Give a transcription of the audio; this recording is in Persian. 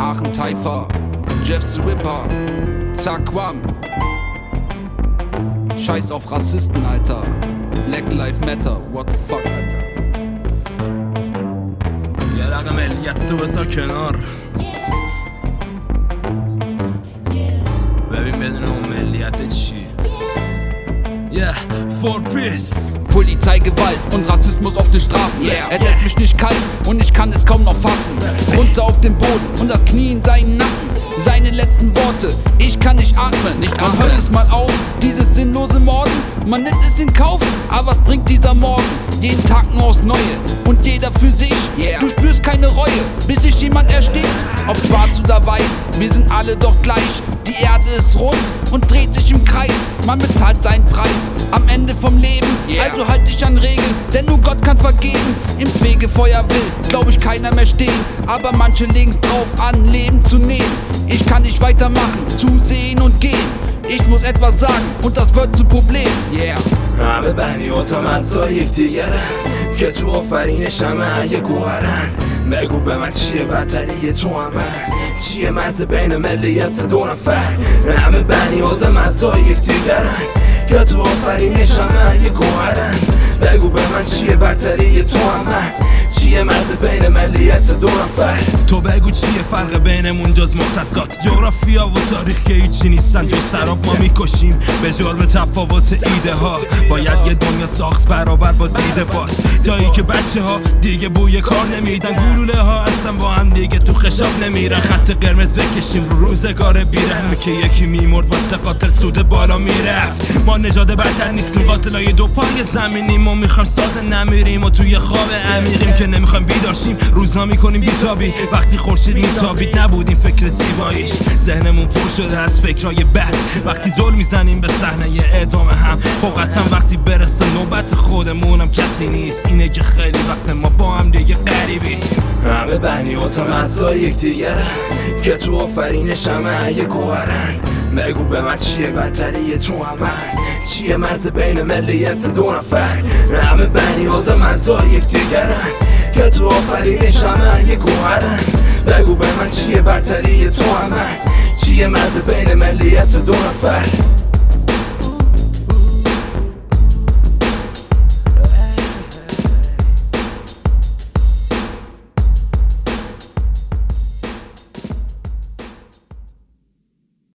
Aachen Taifa, Jeff the Ripper, Zaquam. Scheiß auf Rassisten, Alter. Black Lives Matter, what the fuck, Alter. یه رقم ملیت تو بسا کنار، ببین بدون اون ملیت چی. For peace. Polizeigewalt und Rassismus auf den Straßen. Es lässt mich nicht kalt und ich kann es kaum noch fassen. Runter auf den Boden und das Knie in seinen Nacken. Seine letzten Worte, ich kann nicht atmen. Man hört es mal auf, dieses sinnlose Morden. Man nimmt es in Kauf, aber was bringt dieser Morgen? Jeden Tag nur aufs Neue und jeder für sich. Du spürst keine Reue, bis sich jemand erstickt. Ob schwarz oder weiß, wir sind alle doch gleich. Die Erde ist rund und dreht sich im Kreis. Man bezahlt seinen Preis am Ende vom Leben. Also halt dich an Regeln, denn nur Gott kann vergeben. Im Fegefeuer will, glaub ich, keiner mehr stehen. Aber manche legen's drauf an, Leben zu nehmen. Ich kann nicht weitermachen, zusehen und gehen. Ich muss etwas sagen und das wird zum Problem. همه بنی و تمزا یک دیگرن که تو آفرینش همه یه گوهرن. بگو به من چیه برتری تو همه، چیه مرز بین ملیت دو نفر. همه بنی و تمزا یک دیگرن که تو آفرینش همه یه گوهرن. بگو به من چیه برتری تو همه، چیه مرز بین ملیت دو نفر. تو بگو چیه فرق بینمون جز مختصات جغرافیا و تاریخ که هیچی نیستن جز سراب. ما میکشیم به جرم تفاوت ایده ها، باید یه دنیا ساخت برابر با دیده باز. جایی که بچه ها دیگه بوی کار نمیدن، گلوله ها اصلا با هم دیگه تو خشاب نمیرن. خط قرمز بکشیم رو روزگار بیرحمی که یکی میمرد واسه قاتل سود بالا میرفت. ما نژاد برتر نیستیم، قاتلای دو پای زمینیم و میخوایم ساده نمیریم و توی خواب عمیقیم که نمیخوایم بیدارشیم. روزها میکنیم بیتابی وقتی خورشید میتابید، نبودیم فکر زیباییش. ذهنمون پر شده از فکرای بد وقتی زل میزنیم به صحنه اعدام هم. خب قطعا وقتی برسه نوبت خودمونم کسی نیست. اینه که خیلی وقت ما با هم دیگه غریبی. همه بنی و تمزا یک دیگرن که تو آفرینش همه یه گوهرن. بگو به من چیه برتری تو همه، چیه مرز بین ملیت دو نفر. همه بنی و تمزا یک دیگرن که تو آفرینش همه یه گوهرن. بگو به من چیه برتری تو همه، چیه مرز بین ملیت دو نفر.